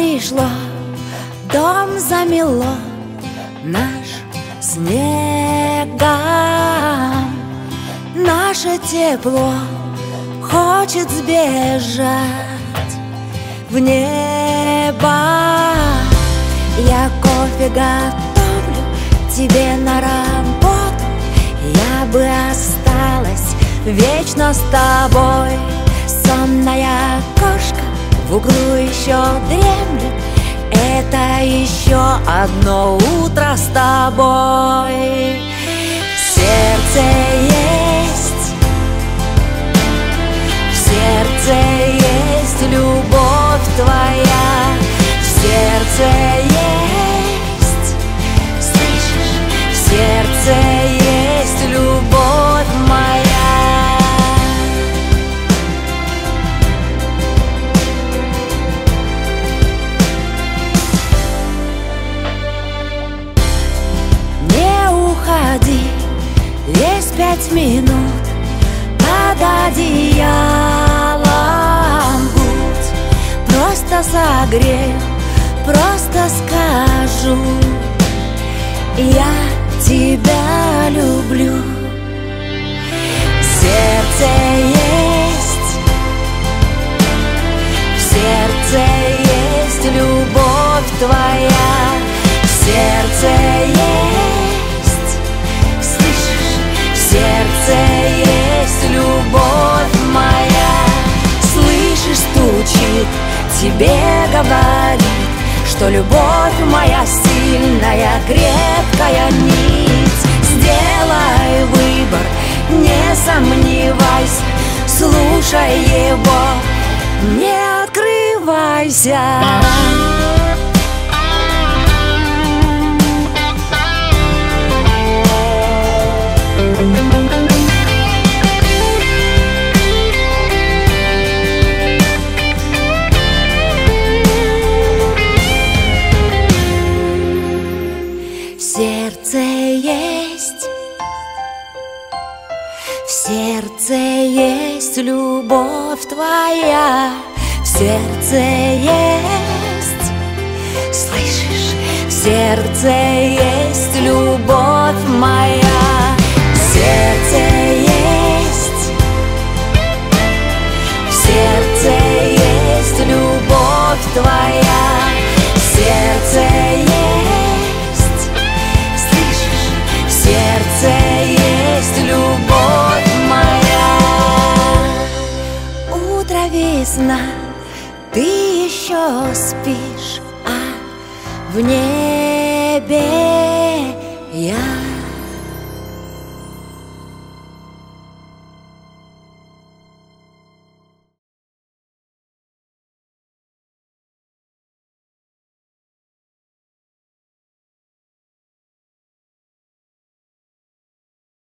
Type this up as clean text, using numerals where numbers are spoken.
пришло, дом замело наш снегом. Наше тепло хочет сбежать в небо. Я кофе готовлю тебе на работу. Я бы осталась вечно с тобой. Сонная кошка в углу еще дремлет. Это еще одно утро с тобой. В сердце есть, в сердце есть любовь твоя. В сердце есть, слышишь, в сердце есть любовь моя. Есть 5 минут под одеялом. Будь, просто согрею, просто скажу: я тебя люблю. Сердце есть, в сердце есть любовь твоя. В сердце есть, в сердце есть любовь моя. Слышишь, стучит, тебе говорит, что любовь моя сильная, крепкая нить. Сделай выбор, не сомневайся, слушай его, не открывайся. В сердце есть любовь твоя. В сердце есть, слышишь, в сердце есть любовь моя. В сердце есть, в сердце есть любовь твоя. В сердце есть, слышишь, в сердце есть любовь моя. Утро, весна, ты еще спишь, а в небе я.